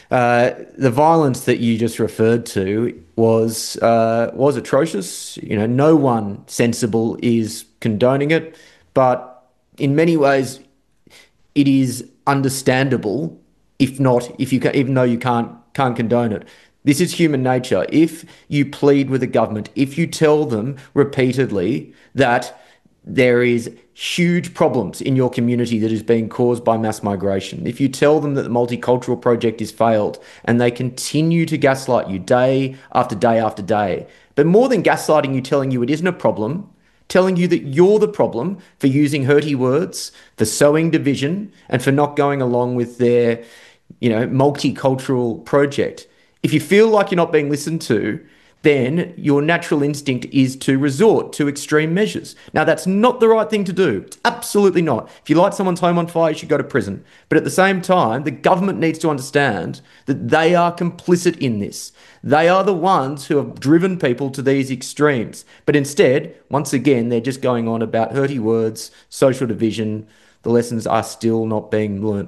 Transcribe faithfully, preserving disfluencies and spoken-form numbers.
Uh, the violence that you just referred to was uh, was atrocious. You know, no one sensible is condoning it, but in many ways, it is understandable, if not, if you can, even though you can't can't condone it. This is human nature. If you plead with the government, if you tell them repeatedly that there is huge problems in your community that is being caused by mass migration, if you tell them that the multicultural project is failed and they continue to gaslight you day after day after day, but more than gaslighting you, telling you it isn't a problem, telling you that you're the problem for using hurty words, for sowing division, and for not going along with their, you know, multicultural project. If you feel like you're not being listened to, then your natural instinct is to resort to extreme measures. Now, that's not the right thing to do. It's absolutely not. If you light someone's home on fire, you should go to prison. But at the same time, the government needs to understand that they are complicit in this. They are the ones who have driven people to these extremes. But instead, once again, they're just going on about hurty words, social division. The lessons are still not being learnt.